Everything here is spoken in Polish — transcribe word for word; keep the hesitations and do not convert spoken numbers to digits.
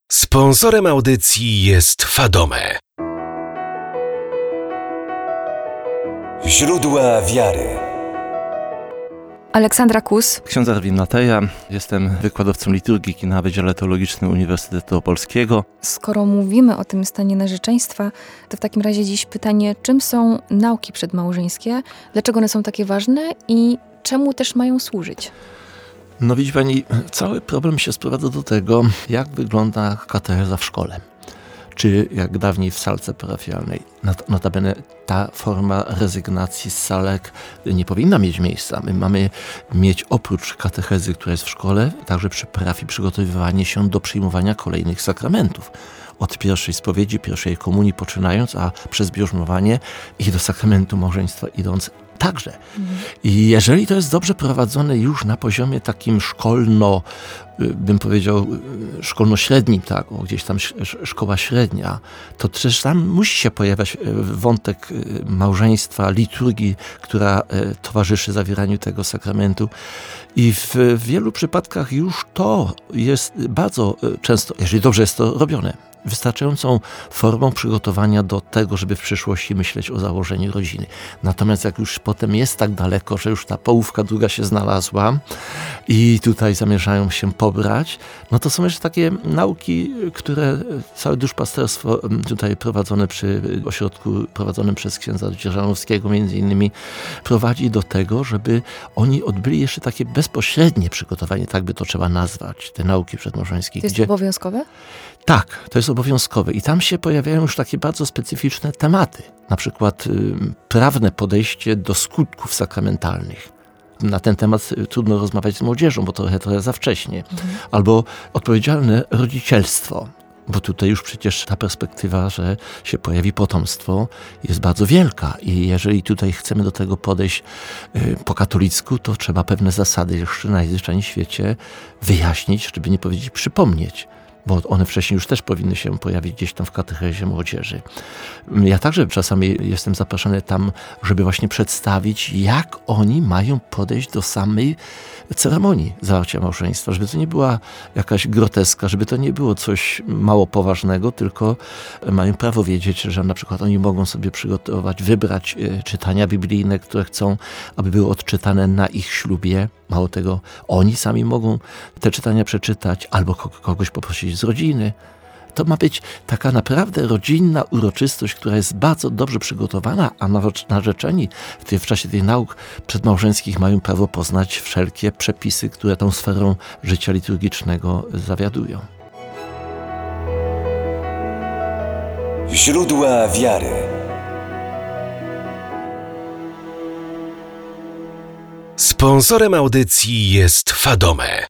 Sponsorem audycji jest Fadome. Źródła wiary. Aleksandra Kus. Ksiądz Erwin Mateja, jestem wykładowcą liturgiki na Wydziale Teologicznym Uniwersytetu Opolskiego. Skoro mówimy o tym stanie narzeczeństwa, to w takim razie dziś pytanie, czym są nauki przedmałżeńskie, dlaczego one są takie ważne i czemu też mają służyć? No widzi pani, cały problem się sprowadza do tego, jak wygląda katecheza w szkole. Czy jak dawniej w salce parafialnej. Notabene ta forma rezygnacji z salek nie powinna mieć miejsca. My mamy mieć oprócz katechezy, która jest w szkole, także przy parafii przygotowywanie się do przyjmowania kolejnych sakramentów. Od pierwszej spowiedzi, pierwszej komunii poczynając, a przez bierzmowanie i do sakramentu małżeństwa idąc także. Mhm. I jeżeli to jest dobrze prowadzone już na poziomie takim szkolno, bym powiedział, szkolno-średnim, tak, o, gdzieś tam szkoła średnia, to też tam musi się pojawiać wątek małżeństwa, liturgii, która towarzyszy zawieraniu tego sakramentu. I w wielu przypadkach już to jest bardzo często, jeżeli dobrze jest to robione, wystarczającą formą przygotowania do tego, żeby w przyszłości myśleć o założeniu rodziny. Natomiast jak już potem jest tak daleko, że już ta połówka druga się znalazła i tutaj zamierzają się pobrać, no to są jeszcze takie nauki, które całe duszpasterstwo tutaj prowadzone przy ośrodku prowadzonym przez księdza Dzierżanowskiego między innymi prowadzi do tego, żeby oni odbyli jeszcze takie bezpośrednie przygotowanie, tak by to trzeba nazwać, te nauki przedmałżeńskie. To jest gdzie... obowiązkowe? Tak, to jest obowiązkowe i tam się pojawiają już takie bardzo specyficzne tematy, na przykład y, prawne podejście do skutków sakramentalnych. Na ten temat trudno rozmawiać z młodzieżą, bo trochę, trochę za wcześnie. Mhm. Albo odpowiedzialne rodzicielstwo, bo tutaj już przecież ta perspektywa, że się pojawi potomstwo, jest bardzo wielka i jeżeli tutaj chcemy do tego podejść y, po katolicku, to trzeba pewne zasady jeszcze najzwyczajniej w świecie wyjaśnić, żeby nie powiedzieć przypomnieć. Bo one wcześniej już też powinny się pojawić gdzieś tam w katechezie młodzieży. Ja także czasami jestem zapraszany tam, żeby właśnie przedstawić, jak oni mają podejść do samej ceremonii zawarcia małżeństwa, żeby to nie była jakaś groteska, żeby to nie było coś mało poważnego, tylko mają prawo wiedzieć, że na przykład oni mogą sobie przygotować, wybrać czytania biblijne, które chcą, aby były odczytane na ich ślubie. Mało tego, oni sami mogą te czytania przeczytać albo kogoś poprosić z rodziny. To ma być taka naprawdę rodzinna uroczystość, która jest bardzo dobrze przygotowana, a narzeczeni w, tej, w czasie tych nauk przedmałżeńskich mają prawo poznać wszelkie przepisy, które tą sferą życia liturgicznego zawiadują. Źródła wiary. Sponsorem audycji jest Fadome.